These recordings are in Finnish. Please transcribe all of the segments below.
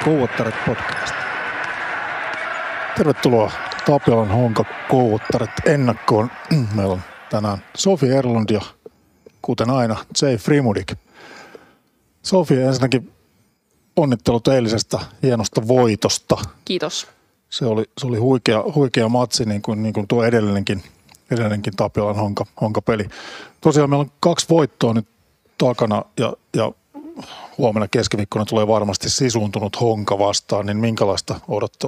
Kouvottaret podcast. Tervetuloa Tapiolan Honka Kouvottaret ennakkoon. Meillä on tänään Sofi Erlund ja kuten aina Jay Frimudik. Sofi, ensinnäkin onnittelut eilisestä hienosta voitosta. Kiitos. Se oli huikea matsi niin kuin tuo edellinenkin Tapiolan Honka-peli. Tosiaan meillä on 2 voittoa nyt takana ja huomenna keskiviikkona tulee varmasti sisuuntunut Honka vastaan, niin minkälaista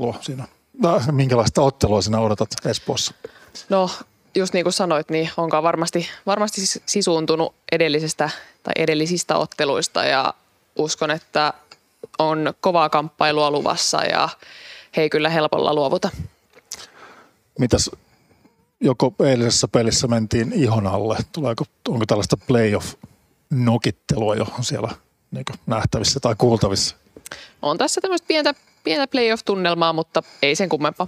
ottelua sinä odotat Espoossa? No, just niin kuin sanoit, niin Honka on varmasti sisuuntunut edellisistä otteluista ja uskon, että on kovaa kamppailua luvassa ja he ei kyllä helpolla luovuta. Mitäs joko eilisessä pelissä mentiin ihon alle? Onko tällaista playoff-nokittelua jo siellä niin nähtävissä tai kuultavissa? On tässä tämmöistä pientä playoff-tunnelmaa, mutta ei sen kummempaa.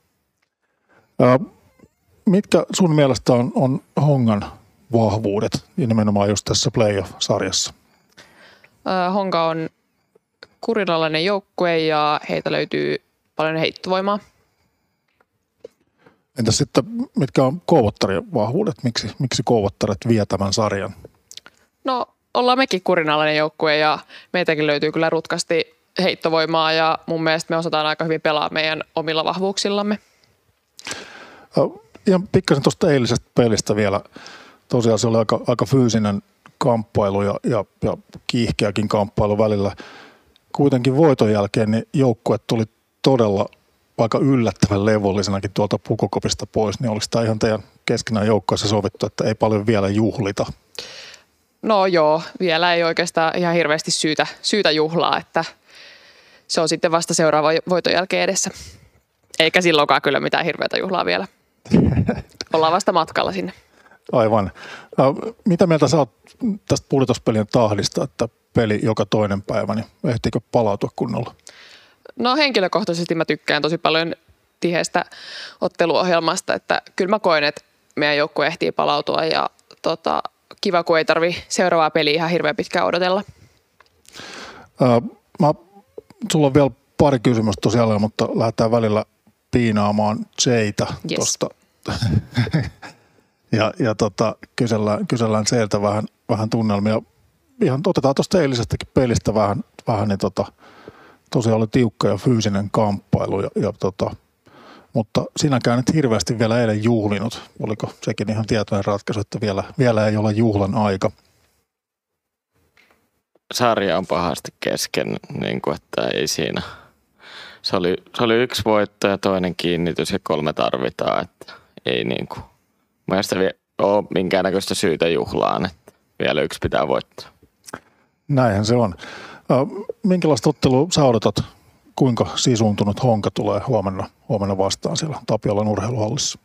Mitkä sun mielestä on Hongan vahvuudet ja nimenomaan just tässä playoff-sarjassa? Honka on kurinalainen joukkue ja heitä löytyy paljon heittovoimaa. Entäs sitten, mitkä on Kouvottarien vahvuudet? Miksi Kouvottaret vie tämän sarjan? No, ollaan mekin kurinalainen joukkue ja meitäkin löytyy kyllä rutkasti heittovoimaa ja mun mielestä me osataan aika hyvin pelaa meidän omilla vahvuuksillamme. Ihan pikkasen tuosta eilisestä pelistä vielä. Tosiaan se oli aika fyysinen kamppailu ja kiihkeäkin kamppailu välillä. Kuitenkin voiton jälkeen niin joukkue tuli todella aika yllättävän levollisenakin tuolta pukukopista pois. Niin oliko tämä ihan teidän keskenään joukkueessa sovittu, että ei paljon vielä juhlita? No joo, vielä ei oikeastaan ihan hirveästi syytä juhlaa, että se on sitten vasta seuraava voiton jälkeen edessä. Eikä silloinkaan kyllä mitään hirveätä juhlaa vielä. Ollaan vasta matkalla sinne. Aivan. Mitä mieltä sä oot tästä pudotuspelien tahdista, että peli joka toinen päivä, niin ehtiikö palautua kunnolla? No henkilökohtaisesti mä tykkään tosi paljon tiheästä otteluohjelmasta, että kyllä mä koen, että meidän joukkue ehtii palautua ja kiva, kun ei tarvi seuraavaa peliä ihan hirveän pitkään odotella. Sulla on vielä pari kysymystä tosiaan, mutta lähdetään välillä piinaamaan Jaytä tuosta. ja kysellään sieltä vähän tunnelmia. Ihan otetaan tuosta eilisestäkin pelistä vähän niin tosiaan oli tiukka ja fyysinen kamppailu mutta sinäkään et hirveästi vielä eilen juhlinut. Oliko sekin ihan tietoinen ratkaisu, että vielä ei ole juhlan aika? Sarja on pahasti kesken, niin kuin, että ei siinä. Se oli 1 voitto ja toinen kiinnitys ja 3 tarvitaan, että ei niin kuin. Mielestäni ole minkäännäköistä syytä juhlaan, että vielä 1 pitää voittaa. Näinhän se on. Minkälaista ottelua sä odotat? Kuinka sisuuntunut Honka tulee huomenna vastaan siellä Tapiolan urheiluhallissa?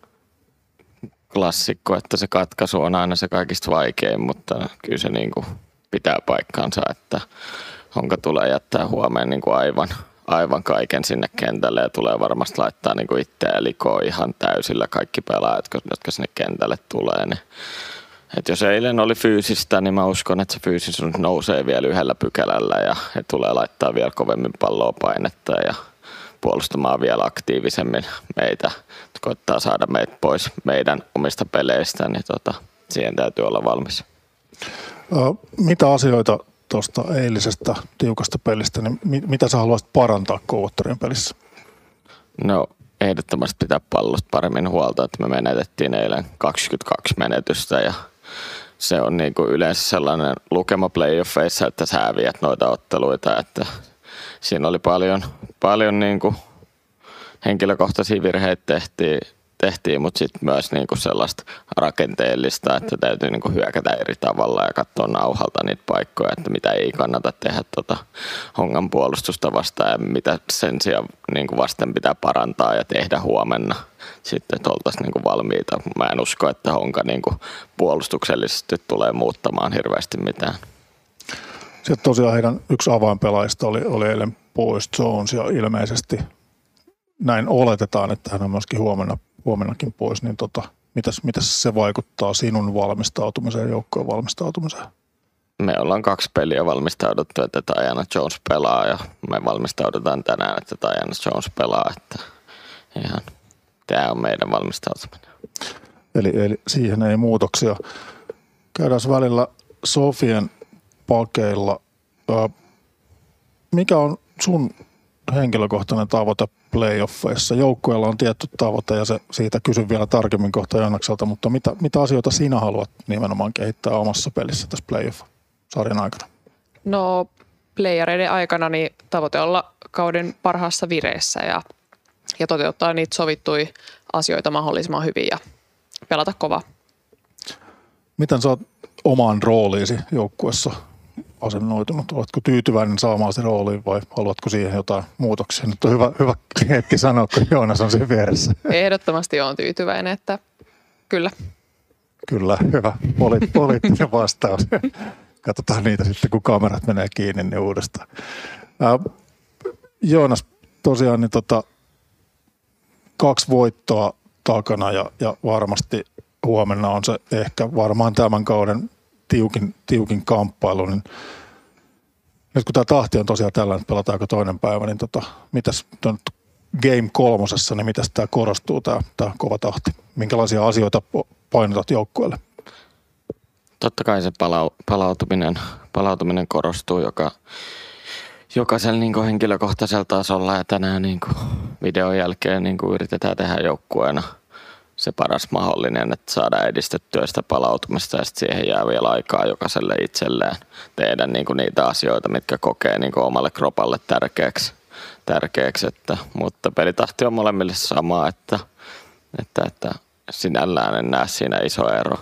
Klassikko, että se katkaisu on aina se kaikista vaikein, mutta kyllä se niin kuin pitää paikkaansa, että Honka tulee jättää huomenna niin kuin aivan kaiken sinne kentälle ja tulee varmasti laittaa niin kuin itseään likoon ihan täysillä kaikki pelaajat, jotka sinne kentälle tulee. Niin. Et jos eilen oli fyysistä, niin mä uskon, että se fyysisyys nousee vielä 1 pykälällä ja he tulee laittaa vielä kovemmin palloa painetta ja puolustamaan vielä aktiivisemmin meitä. Koittaa saada meitä pois meidän omista peleistä, niin siihen täytyy olla valmis. Mitä asioita tuosta eilisestä tiukasta pelistä, niin mitä sä haluaisit parantaa Kouvottarien pelissä? No ehdottomasti pitää pallosta paremmin huolta, että me menetettiin eilen 22 menetystä ja se on niin kuin yleensä sellainen lukema playoffeissa, että sä häviät noita otteluita, että siinä oli paljon niin kuin henkilökohtaisia virheitä tehtiin, mutta sitten myös niin kuin sellaista rakenteellista, että täytyy niin kuin hyökätä eri tavalla ja katsoa nauhalta niitä paikkoja, että mitä ei kannata tehdä Hongan puolustusta vastaan ja mitä sen sijaan niin kuin vasten pitää parantaa ja tehdä huomenna sitten, että oltaisiin niin kuin valmiita. Mä en usko, että Honka niin kuin puolustuksellisesti tulee muuttamaan hirveästi mitään. Sitten tosiaan heidän yksi avainpelaajista oli eilen Boris Jones ja ilmeisesti näin oletetaan, että hän on myöskin huomennakin pois, niin mitäs se vaikuttaa sinun valmistautumiseen, joukkojen valmistautumiseen? me ollaan 2 peliä valmistauduttu, että Diana Jones pelaa ja me valmistaudutaan tänään, että Diana Jones pelaa. Että ihan tämä on meidän valmistautuminen. Eli siihen ei muutoksia. Käydään välillä Sofien pakeilla. Mikä on sun henkilökohtainen tavoite playoffeissa? Joukkueella on tietty tavoite ja siitä kysyn vielä tarkemmin kohta Joonakselta, mutta mitä asioita sinä haluat nimenomaan kehittää omassa pelissä tässä playoff-sarjan aikana? No playereiden aikana niin tavoite olla kauden parhaassa vireessä ja toteuttaa niitä sovittuja asioita mahdollisimman hyvin ja pelata kovaa. Miten sä oot omaan rooliisi joukkueessa asennoitunut? Oletko tyytyväinen saamaasi rooliin vai haluatko siihen jotain muutoksia? Nyt on hyvä hetki sanoa, kun Joonas on siinä vieressä. Ehdottomasti olen tyytyväinen, että kyllä. Kyllä, hyvä poliittinen vastaus. Katsotaan niitä sitten, kun kamerat menee kiinni, niin uudestaan. Joonas, tosiaan niin 2 voittoa takana ja varmasti huomenna on se ehkä varmaan tämän kauden tiukin kamppailu. Niin nyt kun tämä tahti on tosiaan tällä, että pelataanko toinen päivä, niin mitäs Game 3, niin mitäs tämä korostuu, tämä kova tahti? Minkälaisia asioita painotat joukkueelle? Totta kai se palautuminen korostuu jokaisella niin kuin henkilökohtaisella tasolla ja tänään niin kuin videon jälkeen niin kuin yritetään tehdä joukkueena se paras mahdollinen, että saadaan edistettyä sitä palautumista ja sitten siihen jää vielä aikaa jokaiselle itselleen tehdä niin kuin niitä asioita, mitkä kokee niin kuin omalle kropalle tärkeäksi mutta pelitahti on molemmille sama, että sinällään en näe siinä iso ero.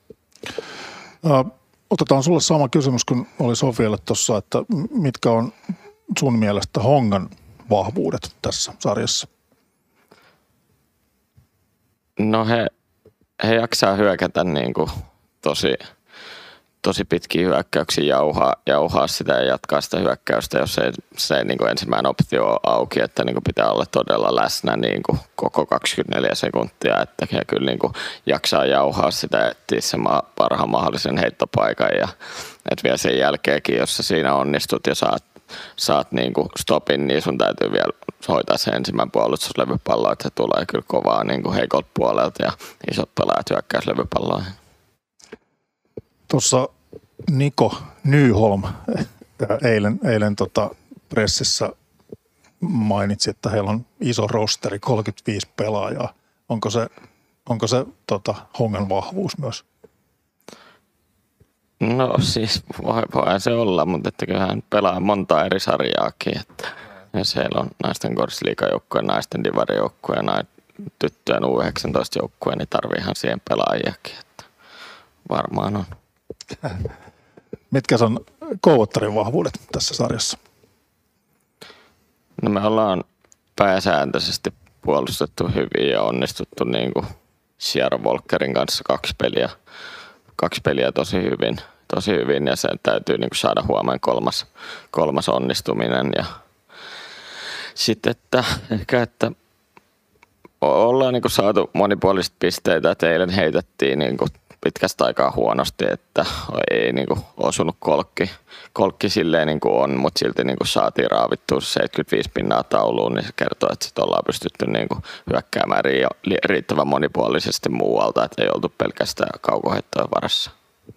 Otetaan sulle sama kysymys kuin oli Sofialle tuossa, että mitkä on sun mielestä Hongan vahvuudet tässä sarjassa? No he jaksaa hyökätä niin kuin tosi pitkiä hyökkäyksiä, jauhaa sitä ja jatkaa sitä hyökkäystä, jos se niin kuin ensimmäinen optio on auki, että niin kuin pitää olla todella läsnä niin kuin koko 24 sekuntia, että he kyllä niin kuin jaksaa jauhaa sitä, etsiä sen parhaan mahdollisen heittopaikan ja että vielä sen jälkeenkin, jos sä siinä onnistut ja saat niin kuin stopin, niin sun täytyy vielä hoitaa se ensimmäinen puolustuslevypallo, että se tulee kyllä kovaa niin kuin heikolta puolelta ja isot pelaajat hyökkäyslevypalloihin. Tuossa Niko Nyholm eilen pressissä mainitsi, että heillä on iso rosteri, 35 pelaajaa. Onko se Hongan vahvuus myös? No siis voi se olla, mutta että kyllähän pelaa monta eri sarjaakin. Että ja siellä on naisten korisliigajoukkue, naisten divarijoukkue ja tyttöjen U19-joukkue, niin tarviihan siihen pelaajiakin. Että varmaan on. Mitkä on Kouvottarin vahvuudet tässä sarjassa? No me ollaan pääsääntöisesti puolustettu hyvin ja onnistuttu niin kuin Sierra Volkerin kanssa 2 peliä tosi hyvin ja sen täytyy niin kuin saada huomenna kolmas onnistuminen ja sitten että ollaan niin kuin saatu monipuolisesti pisteitä, että eilen heitettiin niin kuin pitkästä aikaa huonosti, että ei niin kuin osunut kolkki silleen niin kuin on, mutta silti niin kuin saatiin raavittua 75 pinnaa tauluun, niin se kertoo, että sit ollaan pystytty niin kuin hyökkäämään riittävän monipuolisesti muualta, että ei oltu pelkästään kaukoheittojen varassa.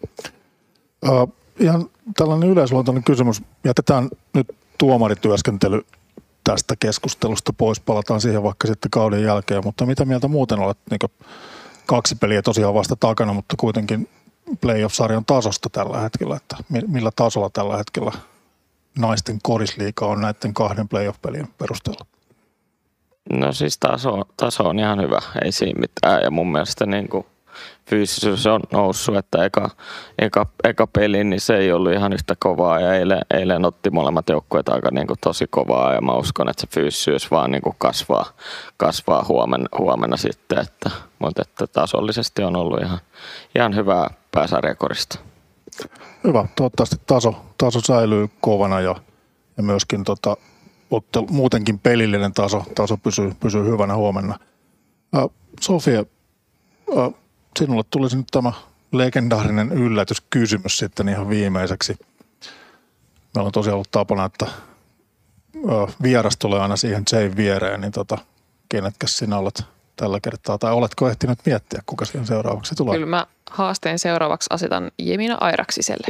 Ihan tällainen yleisluontoinen kysymys. Jätetään nyt tuomarityöskentely tästä keskustelusta pois. Palataan siihen vaikka sitten kauden jälkeen, mutta mitä mieltä muuten olet? Niin 2 peliä tosiaan vasta takana, mutta kuitenkin playoff-sarjan tasosta tällä hetkellä. Että millä tasolla tällä hetkellä naisten korisliiga on näiden 2 playoff-pelien perusteella? No siis taso on ihan hyvä, ei siinä mitään. Ja mun mielestä niin kuin fyysisyys on noussut, että eka peli, niin se ei ollut ihan yhtä kovaa. Ja eilen otti molemmat joukkueet aika niin kuin tosi kovaa. Ja mä uskon, että se fyysisyys vaan niin kuin kasvaa huomenna sitten. Mutta että tasollisesti on ollut ihan hyvää pääsarjakorista. Hyvä. Toivottavasti taso säilyy kovana ja myöskin muutenkin pelillinen taso pysyy hyvänä huomenna. Sofia, sinulle tulisi nyt tämä legendaarinen yllätyskysymys sitten ihan viimeiseksi. Meillä on tosiaan ollut tapana, että vieras tulee aina siihen Jayn viereen, niin kenetkäs sinä olet tällä kertaa? Tai oletko ehtinyt miettiä, kuka siihen seuraavaksi tulee? Kyllä mä haasteen seuraavaksi asetan Jemina Airaksiselle.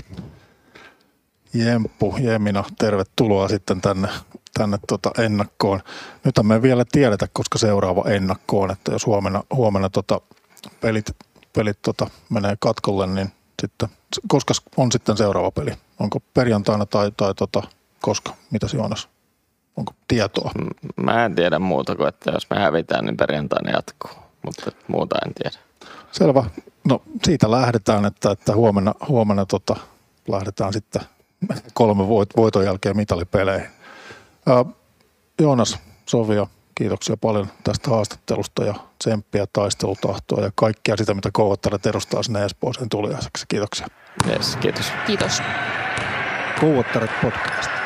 Jemina, tervetuloa sitten tänne ennakkoon. Nythän me ei vielä tiedetä, koska seuraava ennakko on, että jos huomenna pelit menee katkolle, niin sitten, koska on sitten seuraava peli? Onko perjantaina tai koska? Mitäs Joonas? Onko tietoa? Mä en tiedä muuta kuin, että jos me hävitään, niin perjantaina jatkuu, mutta muuta en tiedä. Selvä. No siitä lähdetään, että huomenna lähdetään sitten 3 voiton jälkeen mitalipeleihin. Joonas, Sofia, kiitoksia paljon tästä haastattelusta ja tsemppiä, taistelutahtoa ja kaikkea sitä, mitä Kouvottaret edustaa sinne Espooseen tuliaiseksi. Kiitoksia. Yes, kiitos. Kiitos. Kouvottaret podcast.